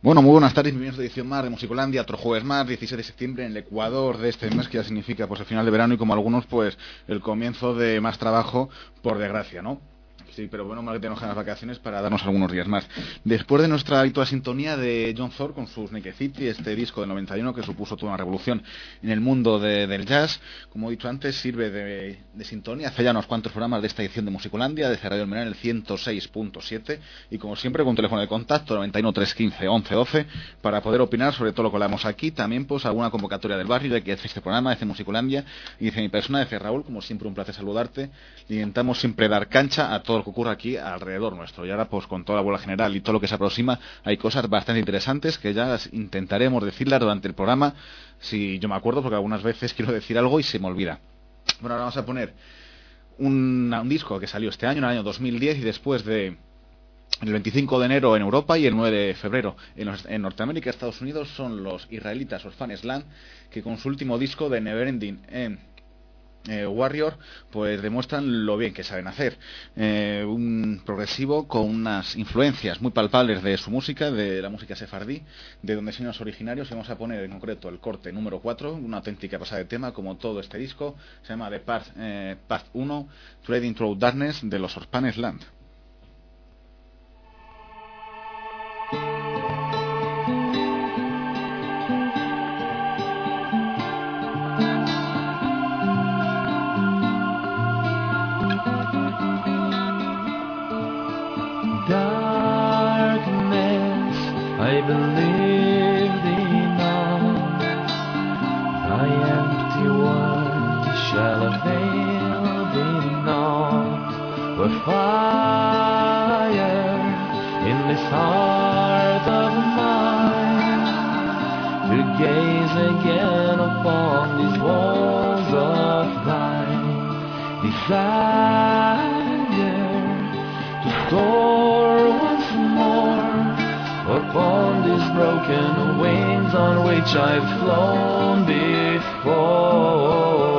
Bueno, muy buenas tardes, bienvenidos a edición más de Musicolandia, otro jueves más, 16 de septiembre en el Ecuador de este mes, que ya significa pues el final de verano y como algunos pues el comienzo de más trabajo, por desgracia, ¿no? Sí, pero bueno, más que tenemos las vacaciones para darnos algunos días más. Después de nuestra habitual sintonía de John Zorn con sus Naked City, este disco del 91 que supuso toda una revolución en el mundo del jazz, como he dicho antes, sirve de sintonía hace ya unos cuantos programas de esta edición de Musicolandia, de Radio Almería en el 106.7 y como siempre con teléfono de contacto 91 315 11 12 para poder opinar sobre todo lo que hablamos aquí, también pues alguna convocatoria del barrio de que hace este programa, de Musicolandia y de mi persona, de Raúl, como siempre un placer saludarte. Intentamos siempre dar cancha a todo lo que ocurre aquí alrededor nuestro y ahora pues con toda la bola general y todo lo que se aproxima hay cosas bastante interesantes que ya las intentaremos decirlas durante el programa si yo me acuerdo, porque algunas veces quiero decir algo y se me olvida. Bueno, ahora vamos a poner un disco que salió este año, en el año 2010 y después de el 25 de enero en Europa y el 9 de febrero en Norteamérica y Estados Unidos son los israelitas Orphan Slam, que con su último disco de Neverending Warrior pues demuestran lo bien que saben hacer, un progresivo con unas influencias muy palpables de su música, de la música sefardí, de donde son los originarios. Y vamos a poner en concreto el corte número 4, una auténtica pasada de tema como todo este disco. Se llama The Path 1, Trading Through Darkness, de los Orphan Slam. I believed enough. Thy empty word shall avail thee not. A fire in this heart of mine, to gaze again upon these walls of thine. Desire to soar once more upon these broken wings on which I've flown before.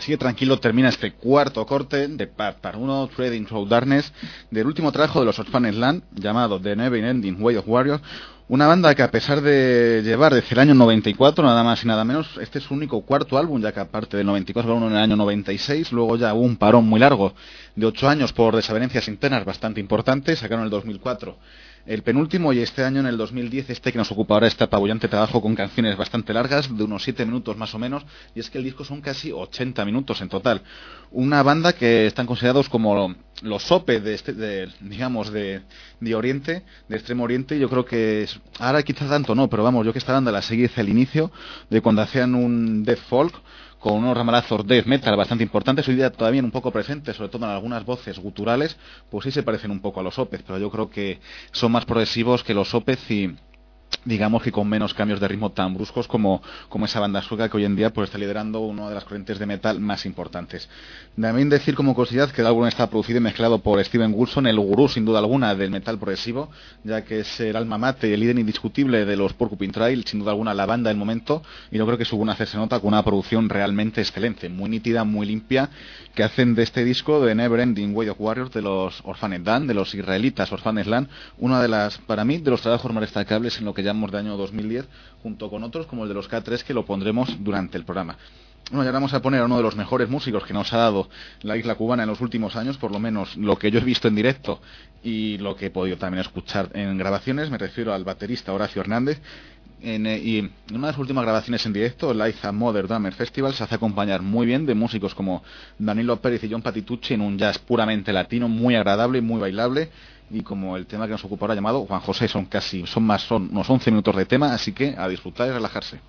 así de tranquilo termina este cuarto corte de Part 1, Trading Through Darkness, del último trabajo de los Orphaned Land, llamado The Never Ending Way of Warriors. Una banda que, a pesar de llevar desde el año 94, nada más y nada menos, este es su único cuarto álbum, ya que aparte del 94 uno en el año 96, luego ya hubo un parón muy largo de 8 años por desavenencias internas bastante importantes. Sacaron en el 2004 el penúltimo, y este año, en el 2010, este que nos ocupa ahora, este apabullante trabajo con canciones bastante largas, de unos 7 minutos más o menos, y es que el disco son casi 80 minutos en total. Una banda que están considerados como los sopes de Oriente, de Extremo Oriente. Y yo creo que ahora quizás tanto no, pero vamos, yo que esta banda la seguí desde el inicio, de cuando hacían un death folk, con unos ramalazos death metal bastante importantes, hoy día todavía un poco presentes, sobre todo en algunas voces guturales, pues sí se parecen un poco a los Opeth, pero yo creo que son más progresivos que los Opeth, y digamos que con menos cambios de ritmo tan bruscos como esa banda sueca que hoy en día pues está liderando una de las corrientes de metal más importantes. También decir como curiosidad que el álbum está producido y mezclado por Steven Wilson, el gurú sin duda alguna del metal progresivo, ya que es el alma mater y el líder indiscutible de los Porcupine Trail, sin duda alguna la banda del momento, y yo creo que su buena se nota con una producción realmente excelente, muy nítida, muy limpia, que hacen de este disco de Never Ending Way of Warriors de los Orphaned Land, de los israelitas Orphaned Land, una de las, para mí, de los trabajos más destacables en lo que llamamos de año 2010, junto con otros como el de los K3, que lo pondremos durante el programa. Bueno, ya vamos a poner a uno de los mejores músicos que nos ha dado la isla cubana en los últimos años, por lo menos lo que yo he visto en directo y lo que he podido también escuchar en grabaciones. Me refiero al baterista Horacio Hernández. Y en una de sus últimas grabaciones en directo, Live at Mother Drummer Festival, se hace acompañar muy bien de músicos como Danilo Pérez y John Patitucci en un jazz puramente latino, muy agradable y muy bailable. Y como el tema que nos ocupa ahora, llamado Juan José, son unos 11 minutos de tema, así que a disfrutar y relajarse.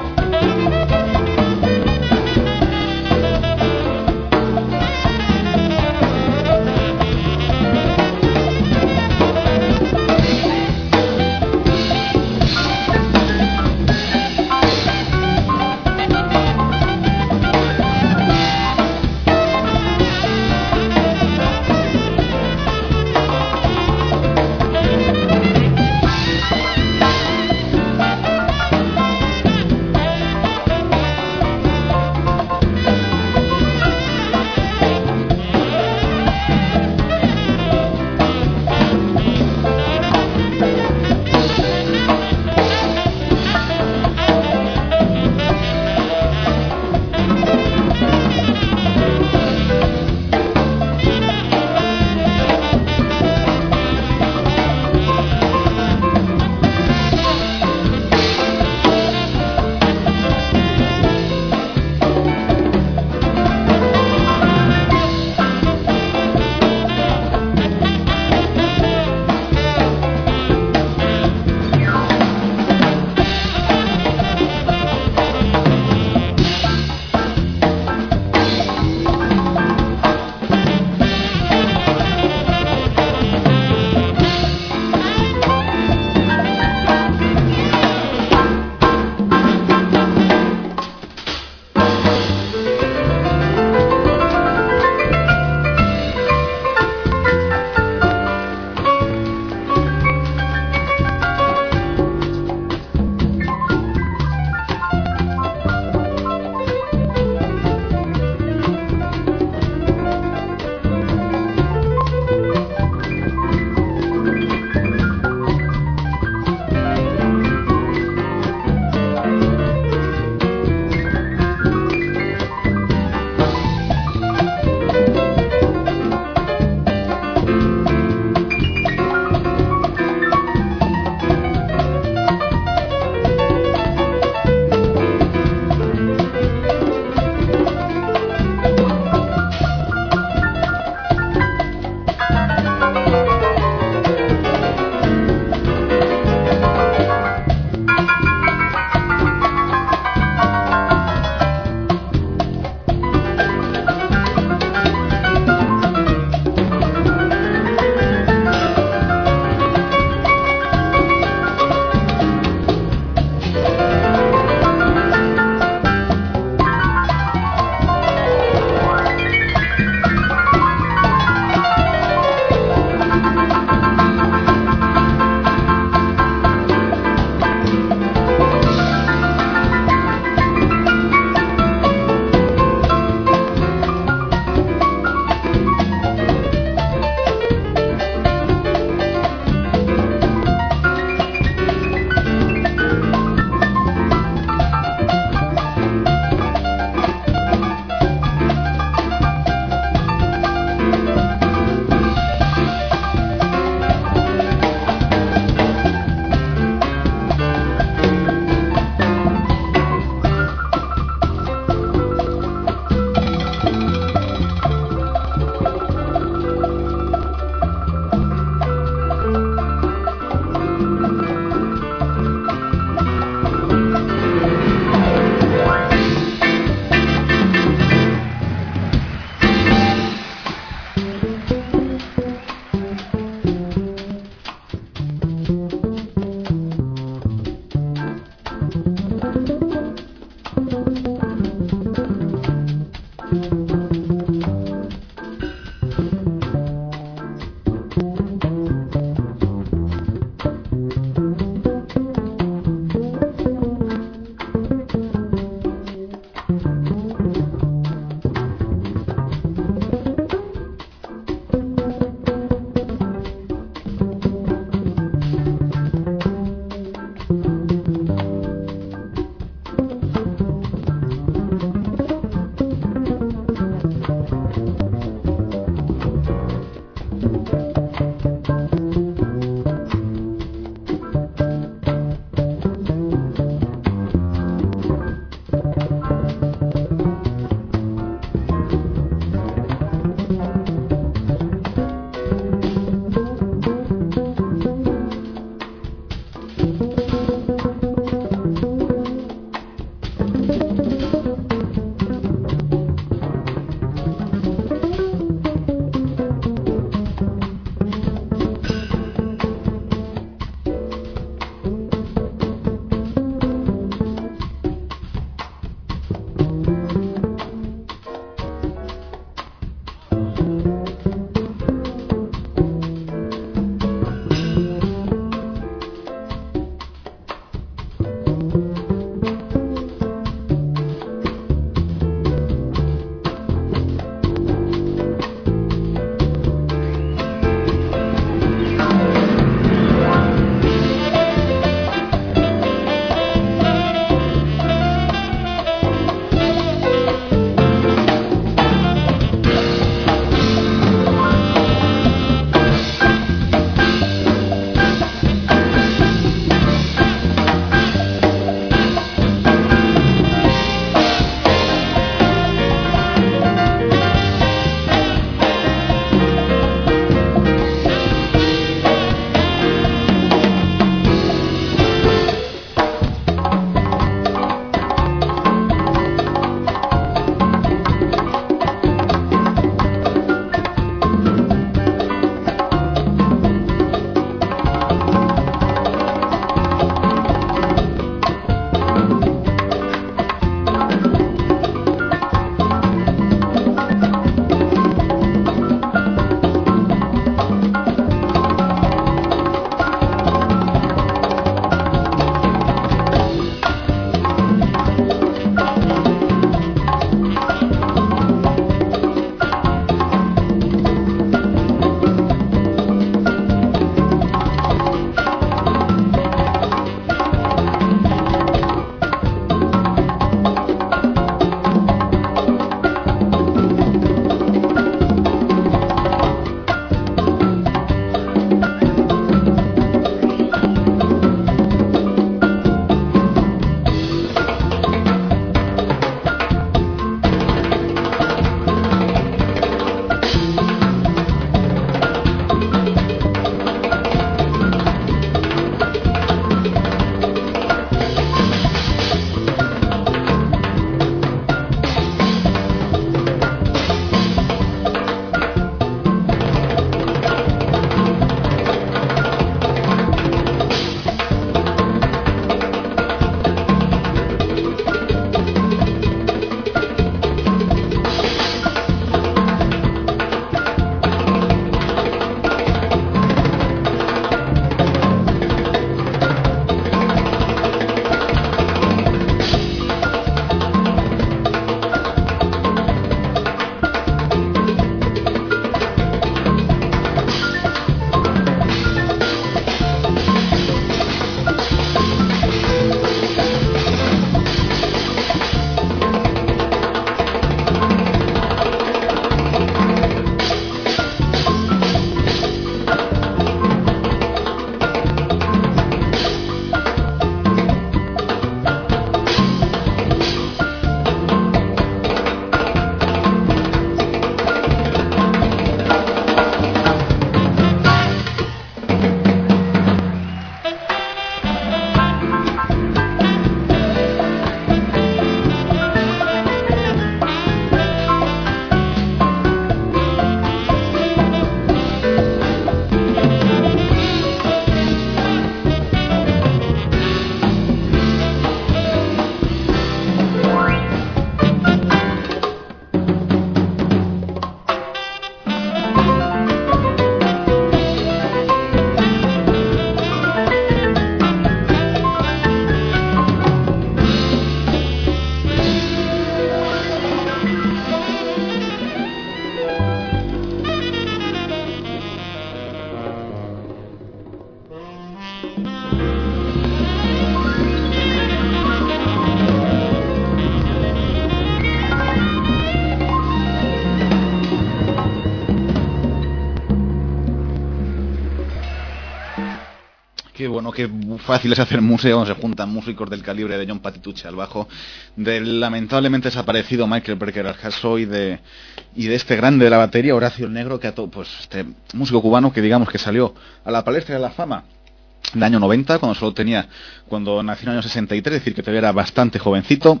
¿no? Qué fácil es hacer música cuando se juntan músicos del calibre de John Patitucci al bajo, del lamentablemente desaparecido Michael Brecker al saxo y de este grande de la batería, Horacio el Negro, pues este músico cubano que digamos que salió a la palestra de la fama en el año 90, cuando nació en el año 63, es decir, que todavía era bastante jovencito.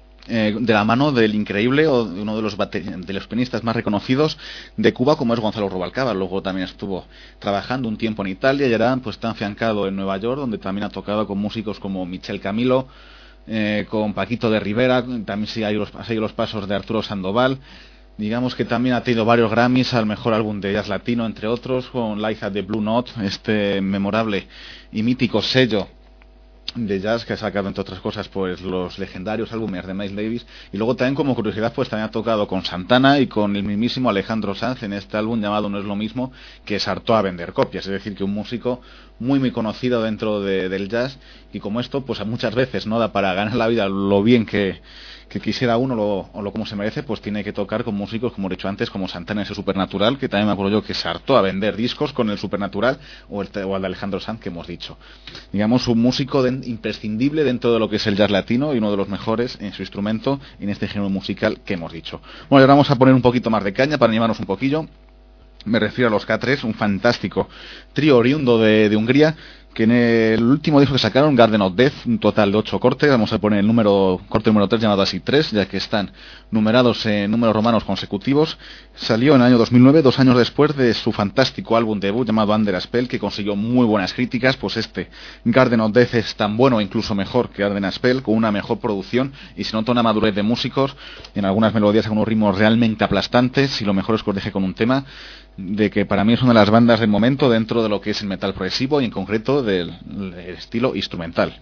De la mano del increíble o de uno de los pianistas más reconocidos de Cuba, como es Gonzalo Rubalcaba. Luego también estuvo trabajando un tiempo en Italia y ahora pues está afiancado en Nueva York, donde también ha tocado con músicos como Michel Camilo, con Paquito de Rivera, también ha seguido los pasos de Arturo Sandoval. Digamos que también ha tenido varios Grammys al mejor álbum de jazz latino, entre otros, con Life at the Blue Note, este memorable y mítico sello de jazz que ha sacado, entre otras cosas, pues los legendarios álbumes de Miles Davis. Y luego también, como curiosidad, pues también ha tocado con Santana y con el mismísimo Alejandro Sanz en este álbum llamado No es lo mismo, que se hartó a vender copias. Es decir, que un músico muy conocido dentro del jazz, y como esto pues muchas veces no da para ganar la vida lo bien que quisiera uno o lo como se merece, pues tiene que tocar con músicos, como he dicho antes, como Santana, ese Supernatural, que también me acuerdo yo que se hartó a vender discos con el Supernatural, o el de Alejandro Sanz que hemos dicho. Digamos, un músico imprescindible dentro de lo que es el jazz latino y uno de los mejores en su instrumento, en este género musical que hemos dicho. Bueno, y ahora vamos a poner un poquito más de caña para animarnos un poquillo. Me refiero a los K3, un fantástico trío oriundo de Hungría, que en el último disco que sacaron, Garden of Death, un total de 8 cortes, vamos a poner el corte número 3 llamado así 3, ya que están numerados en números romanos consecutivos. Salió en el año 2009, 2 años después de su fantástico álbum debut llamado Under a Spell, que consiguió muy buenas críticas. Pues este Garden of Death es tan bueno o incluso mejor que Under a Spell, con una mejor producción, y se nota una madurez de músicos, en algunas melodías, algunos ritmos realmente aplastantes, y lo mejor es que os deje con un tema de que para mí es una de las bandas del momento dentro de lo que es el metal progresivo y en concreto del estilo instrumental.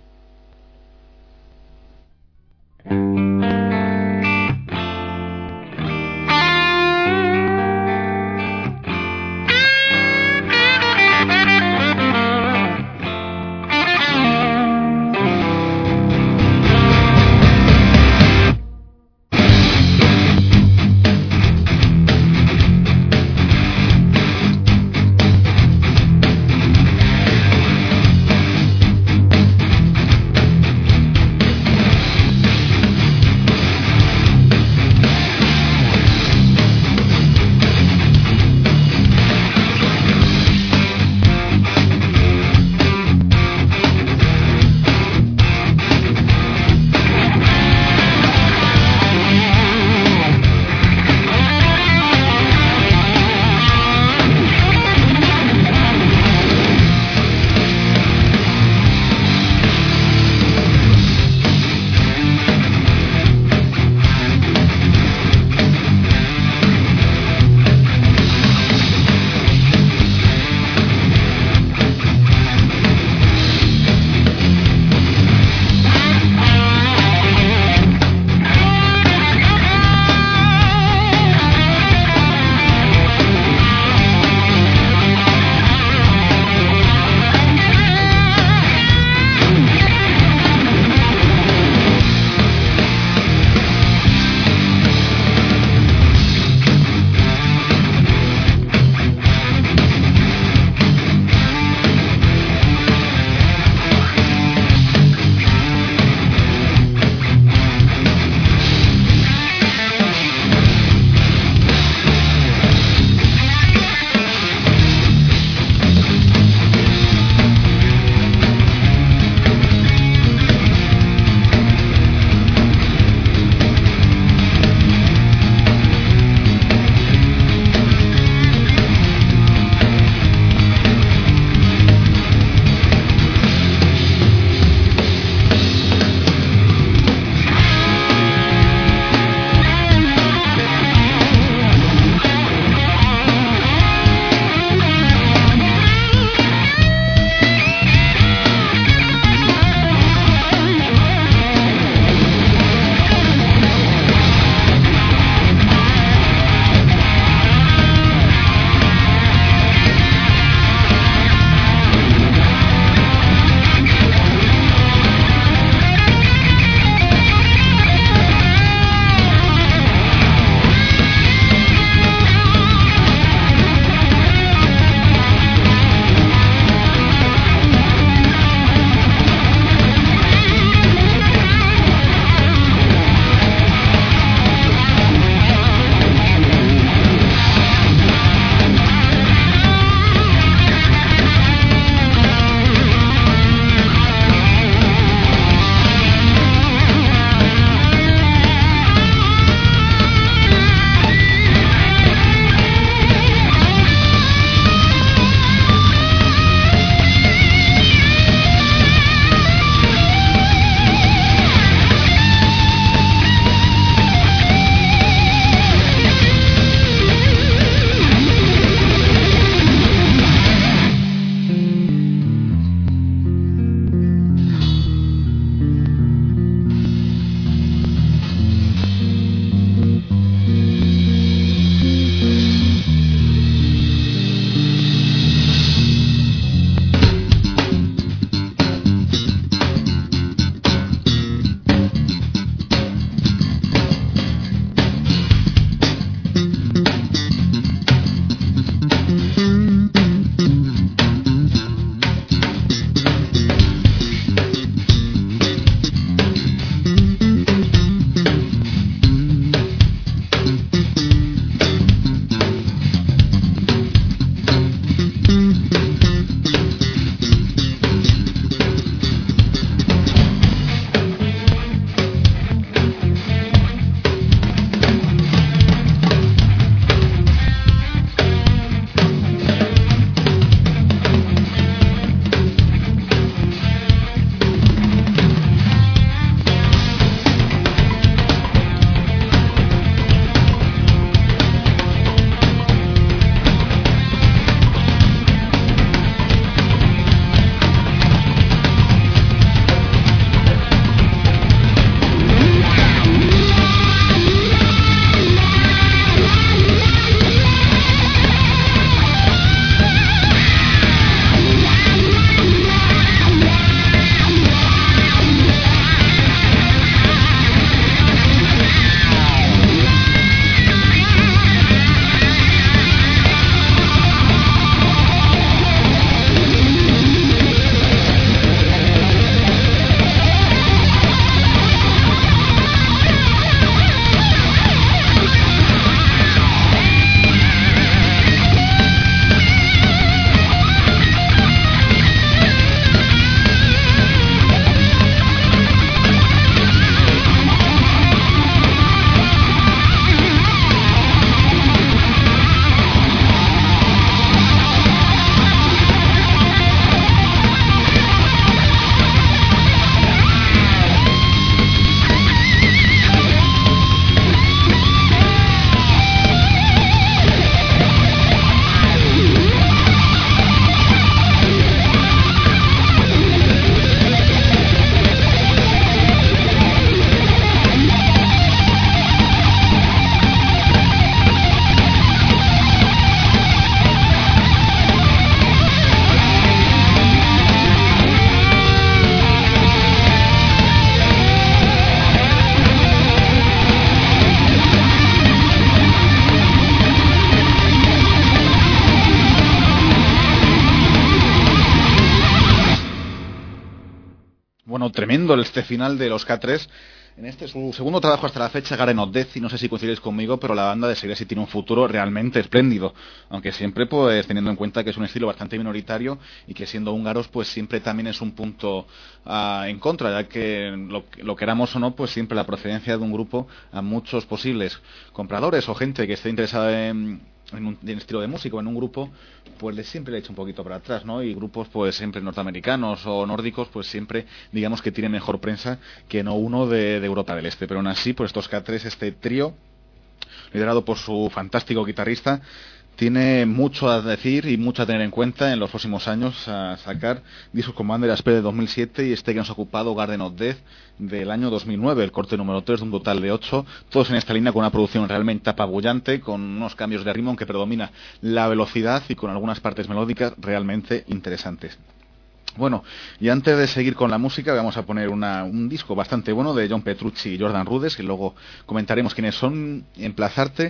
bueno, tremendo este final de los K3. En este su segundo trabajo hasta la fecha, Garden of Death, y no sé si coincidéis conmigo, pero la banda de Segresi tiene un futuro realmente espléndido, aunque siempre pues teniendo en cuenta que es un estilo bastante minoritario y que siendo húngaros pues siempre también es un punto en contra, ya que lo queramos o no, pues siempre la procedencia de un grupo a muchos posibles compradores o gente que esté interesada en un estilo de música o en un grupo, pues siempre le echa un poquito para atrás, ¿no? Y grupos pues siempre norteamericanos o nórdicos pues siempre digamos que tienen mejor prensa que no uno de Europa del Este, pero aún así pues estos K3, este trío liderado por su fantástico guitarrista, tiene mucho a decir y mucho a tener en cuenta en los próximos años, a sacar discos como Under Aspe de 2007 y este que nos ha ocupado, Garden of Death, del año 2009, el corte número 3 de un total de 8, todos en esta línea con una producción realmente apabullante, con unos cambios de ritmo que predomina la velocidad y con algunas partes melódicas realmente interesantes. Bueno, y antes de seguir con la música vamos a poner un disco bastante bueno de John Petrucci y Jordan Rudess, que luego comentaremos quiénes son, emplazarte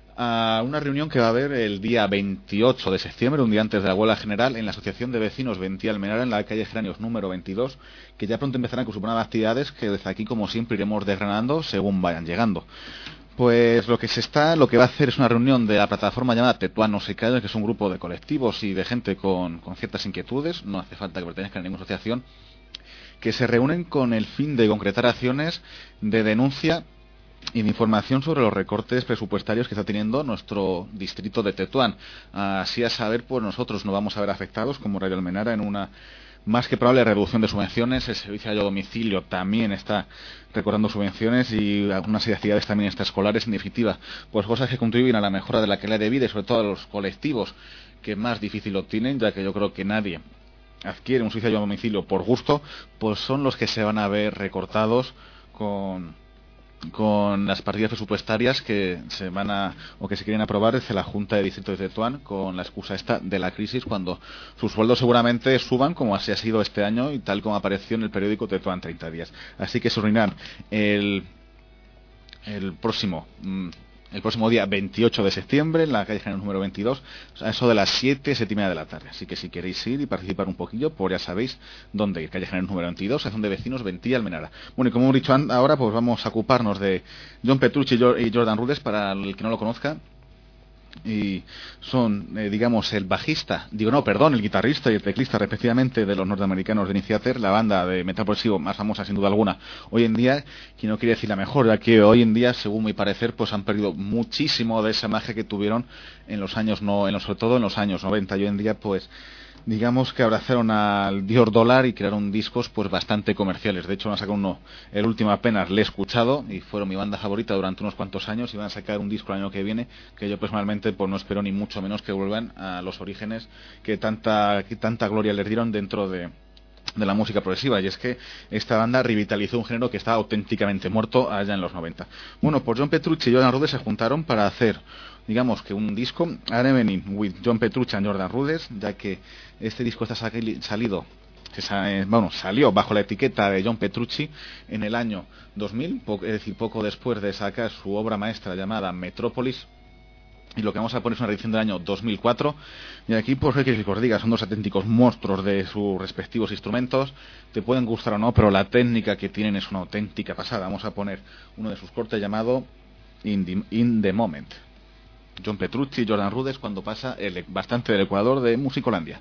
a una reunión que va a haber el día 28 de septiembre, un día antes de la huelga general, en la Asociación de Vecinos Ventí Almenara, en la calle Geranios número 22, que ya pronto empezarán con sus buenas actividades que desde aquí, como siempre, iremos desgranando según vayan llegando. Pues lo que va a hacer es una reunión de la plataforma llamada Tetuán No Se Calla, que es un grupo de colectivos y de gente con ciertas inquietudes, no hace falta que pertenezcan a ninguna asociación, que se reúnen con el fin de concretar acciones de denuncia y de información sobre los recortes presupuestarios que está teniendo nuestro distrito de Tetuán. Así a saber, pues nosotros no vamos a ver afectados como Radio Almenara en una más que probable reducción de subvenciones. El servicio a domicilio también está recortando subvenciones y algunas actividades también extraescolares, en definitiva, pues cosas que contribuyen a la mejora de la calidad de vida y sobre todo a los colectivos que más difícil lo tienen, ya que yo creo que nadie adquiere un servicio a domicilio por gusto, pues son los que se van a ver recortados con las partidas presupuestarias que se van o que se quieren aprobar desde la Junta de Distrito de Tetuán, con la excusa esta de la crisis, cuando sus sueldos seguramente suban, como así ha sido este año y tal como apareció en el periódico Tetuán 30 días. Así que se reunirán el próximo día 28 de septiembre en la calle General número 22, a eso de las 7:30 de la tarde. Así que si queréis ir y participar un poquillo, pues ya sabéis dónde ir. Calle General número 22, Asociación de Vecinos Ventí Almenara. Bueno, y como hemos dicho ahora, pues vamos a ocuparnos de John Petrucci y Jordan Rudess, para el que no lo conozca. Y son, digamos, el guitarrista y el teclista respectivamente de los norteamericanos de Iniciator, la banda de metal progresivo más famosa sin duda alguna hoy en día, que no quiere decir la mejor, ya que hoy en día, según mi parecer, pues han perdido muchísimo de esa magia que tuvieron en los años, sobre todo en los años 90, y hoy en día pues digamos que abrazaron al Dior Dólar y crearon discos pues bastante comerciales. De hecho van a sacar el último apenas le he escuchado y fueron mi banda favorita durante unos cuantos años, y van a sacar un disco el año que viene que yo personalmente pues no espero ni mucho menos que vuelvan a los orígenes que tanta gloria les dieron dentro de la música progresiva, y es que esta banda revitalizó un género que estaba auténticamente muerto allá en los 90. Bueno, pues John Petrucci y Jordan Rudess se juntaron para hacer, digamos que un disco, An Evening with John Petrucci and Jordan Rudess, ya que este disco está salió bajo la etiqueta de John Petrucci en el año 2000, es decir, poco después de sacar su obra maestra llamada Metrópolis. Y lo que vamos a poner es una edición del año 2004. Y aquí, pues, ¿qué queréis que os diga? Son dos auténticos monstruos de sus respectivos instrumentos. Te pueden gustar o no, pero la técnica que tienen es una auténtica pasada. Vamos a poner uno de sus cortes llamado In the Moment. John Petrucci y Jordan Rudess, cuando pasa bastante del Ecuador de Musicolandia.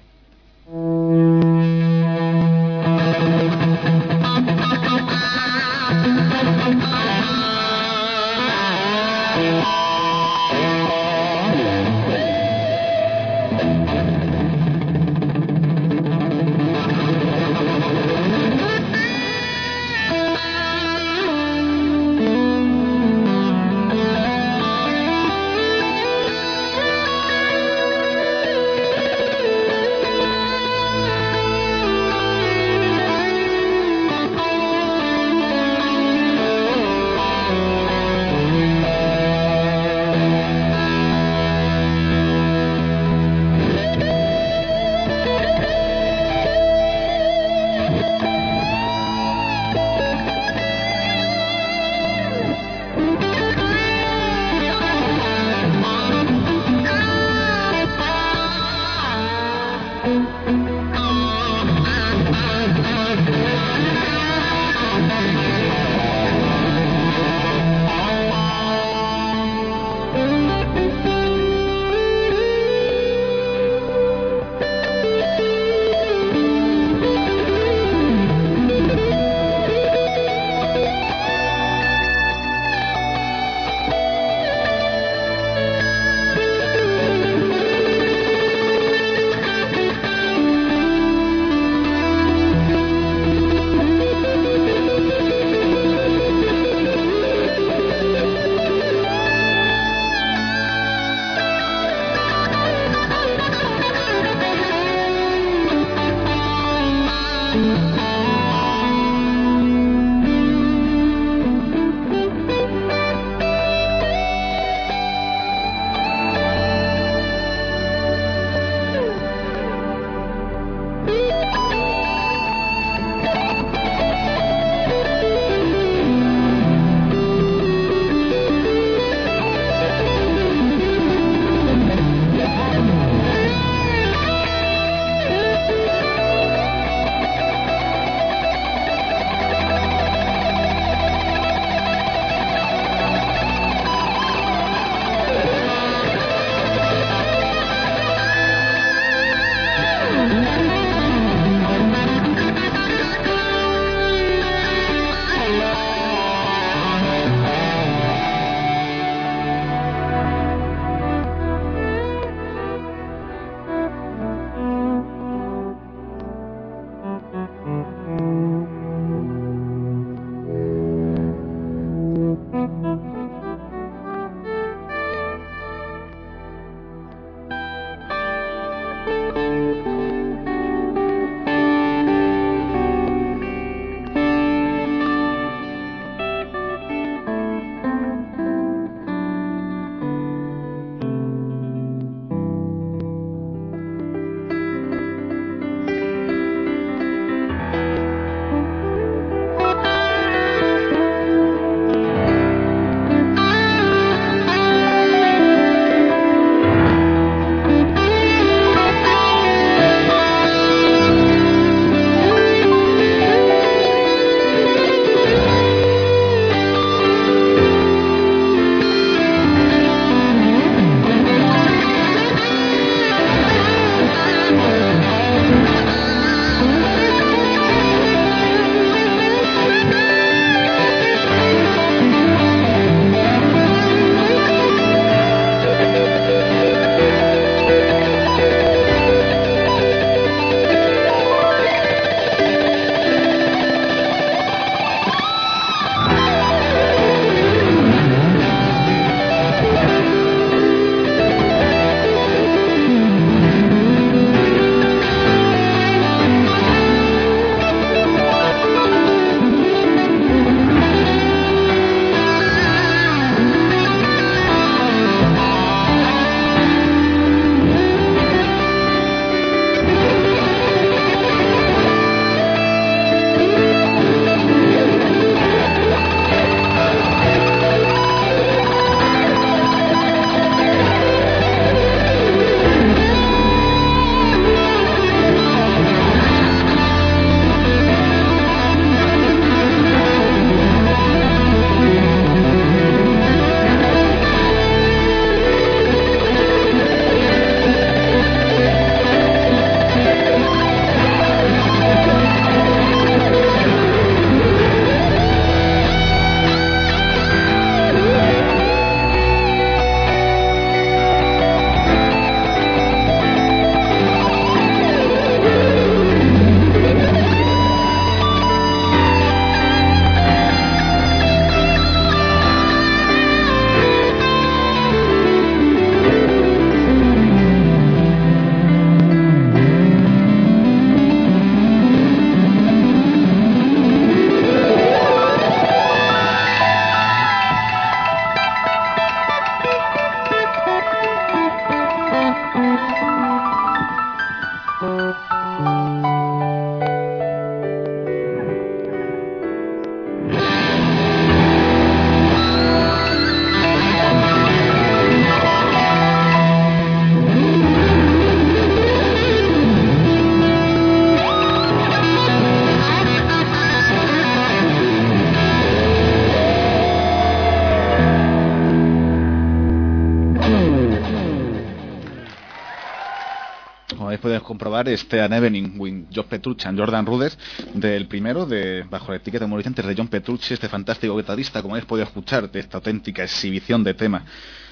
puedes comprobar An Evening with John Petrucci and Jordan Rudess, del primero, bajo la etiqueta de Horizontes, de John Petrucci, este fantástico guitarrista, como habéis podido escuchar, de esta auténtica exhibición de tema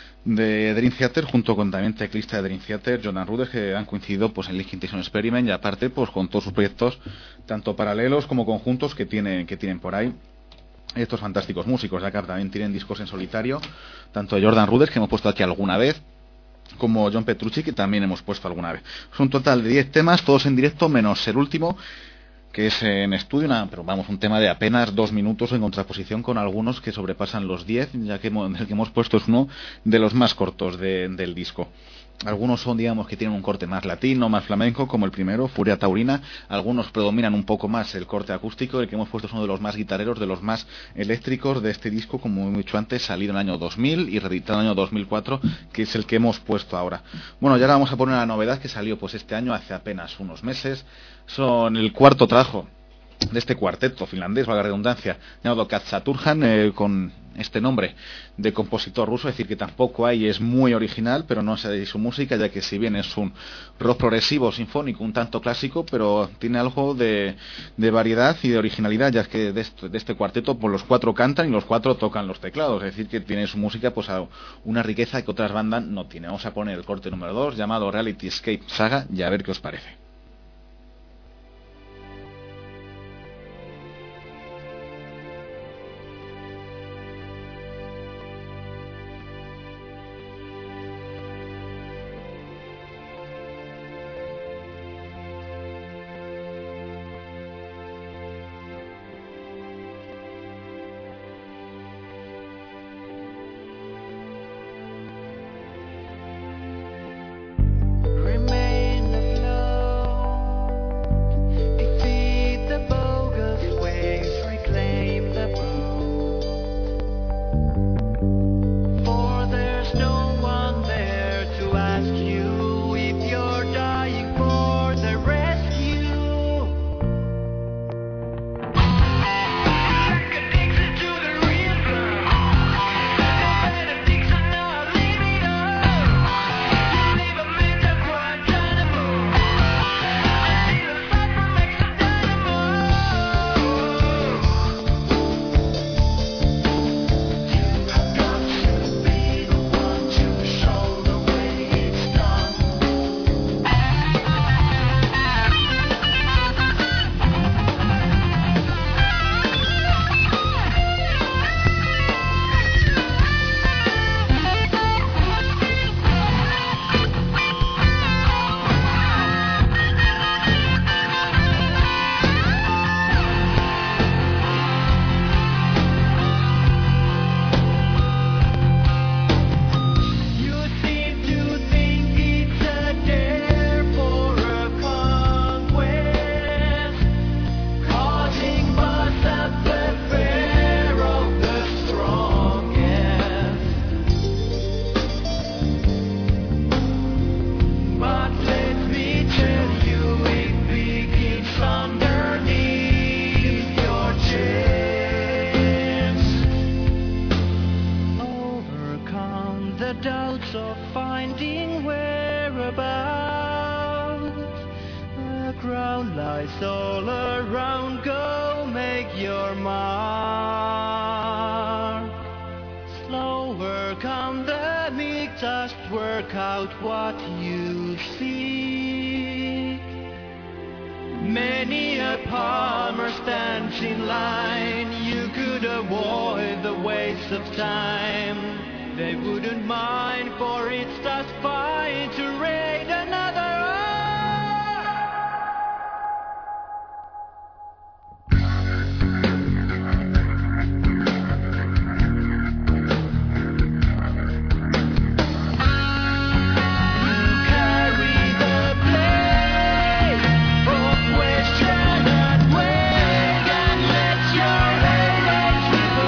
de Dream Theater, junto con también teclista de Dream Theater, Jordan Rudess, que han coincidido pues en Lichtenstein Experiment, y aparte pues con todos sus proyectos, tanto paralelos como conjuntos que tienen por ahí estos fantásticos músicos. Ya que también tienen discos en solitario, tanto de Jordan Rudess, que hemos puesto aquí alguna vez, como John Petrucci, que también hemos puesto alguna vez. Es un total de 10 temas, todos en directo, menos el último, que es en estudio, pero vamos, un tema de apenas 2 minutos, en contraposición con algunos que sobrepasan los 10, ya que el que hemos puesto es uno de los más cortos del disco. Algunos son, digamos, que tienen un corte más latino, más flamenco, como el primero, Furia Taurina. Algunos predominan un poco más el corte acústico. El que hemos puesto es uno de los más guitarreros, de los más eléctricos de este disco, como he dicho antes, salido en el año 2000 y reeditado en el año 2004, que es el que hemos puesto ahora. Bueno, y ahora vamos a poner una novedad que salió pues este año, hace apenas unos meses. Son el cuarto trabajo de este cuarteto finlandés, valga la redundancia, llamado Katsaturhan, con este nombre de compositor ruso. Es decir, que tampoco es muy original, pero no sé su música, ya que si bien es un rock progresivo sinfónico un tanto clásico, pero tiene algo de variedad y de originalidad, ya que de este cuarteto pues los 4 cantan y los 4 tocan los teclados. Es decir, que tiene su música pues una riqueza que otras bandas no tienen. Vamos a poner el corte número 2, llamado Reality Escape Saga, y a ver qué os parece.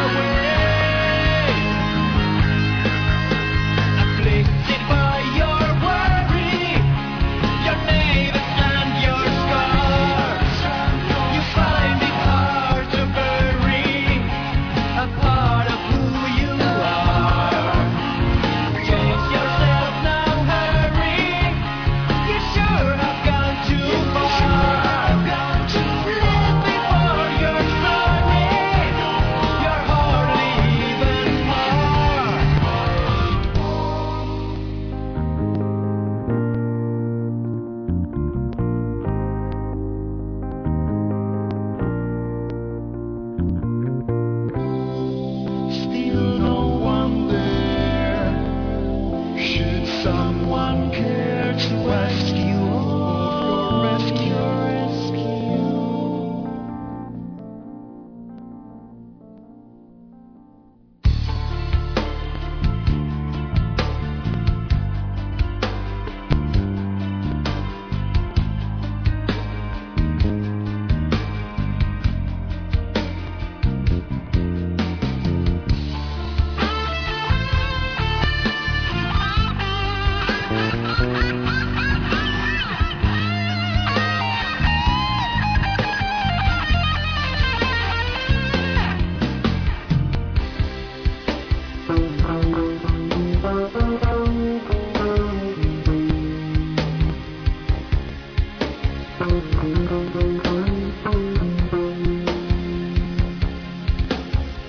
Afflicted by your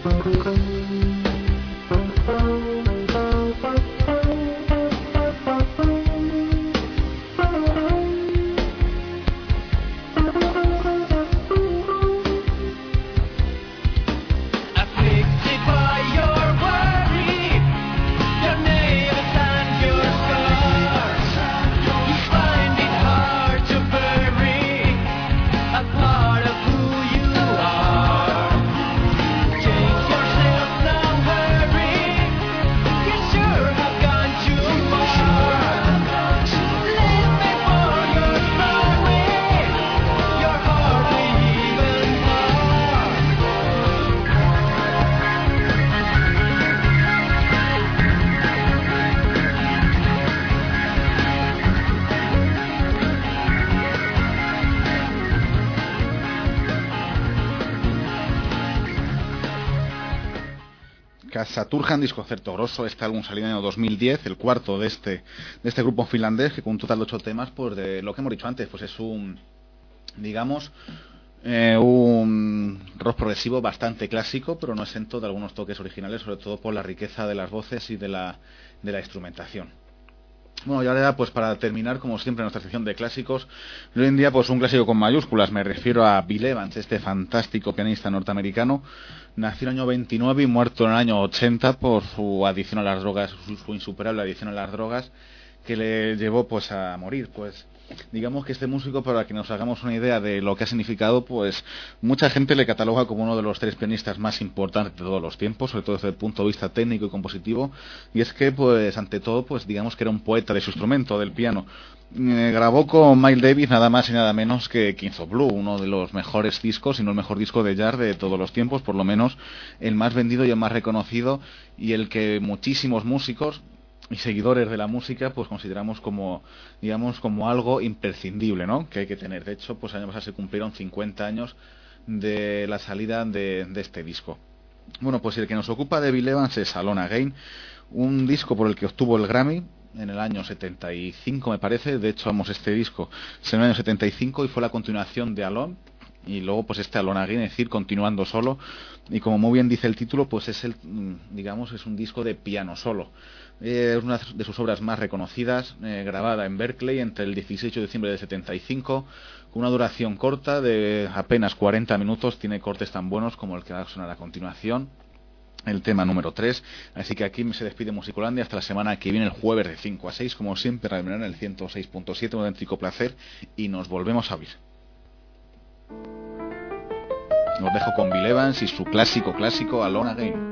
Saturhan, disconcerto grosso. Este álbum salió en el año 2010, el cuarto de este grupo finlandés, que con un total de 8 temas, pues de lo que hemos dicho antes, pues es un, digamos, un rock progresivo bastante clásico, pero no exento de algunos toques originales, sobre todo por la riqueza de las voces y de la instrumentación. Bueno, y ahora pues para terminar, como siempre, nuestra sección de clásicos, hoy en día pues un clásico con mayúsculas, me refiero a Bill Evans, este fantástico pianista norteamericano, nació en el año 29 y muerto en el año 80 por su adicción a las drogas, su insuperable adicción a las drogas, que le llevó pues a morir. Pues digamos que este músico, para que nos hagamos una idea de lo que ha significado, pues mucha gente le cataloga como uno de los 3 pianistas más importantes de todos los tiempos, sobre todo desde el punto de vista técnico y compositivo, y es que pues ante todo pues digamos que era un poeta de su instrumento, del piano. Grabó con Miles Davis nada más y nada menos que Kings of Blue, uno de los mejores discos, si no el mejor disco de jazz de todos los tiempos, por lo menos el más vendido y el más reconocido, y el que muchísimos músicos y seguidores de la música pues consideramos como, digamos, como algo imprescindible, ¿no?, que hay que tener. De hecho, pues año pasado se cumplieron 50 años de la salida de este disco. Bueno, pues el que nos ocupa de Bill Evans es Alone Again, un disco por el que obtuvo el Grammy en el año 75, me parece. De hecho, vamos, este disco se en el año 75 y fue la continuación de Alone, y luego pues este Alone Again, es decir, continuando solo, y como muy bien dice el título, pues es el, digamos, es un disco de piano solo. Es una de sus obras más reconocidas, grabada en Berkeley entre el 16 de diciembre de 75, con una duración corta de apenas 40 minutos. Tiene cortes tan buenos como el que va a sonar a continuación, el tema número 3. Así que aquí se despide Musicolandia hasta la semana que viene, el jueves de 5 a 6, como siempre, en el 106.7, un auténtico placer, y nos volvemos a oír. Os dejo con Bill Evans y su clásico Alone Again.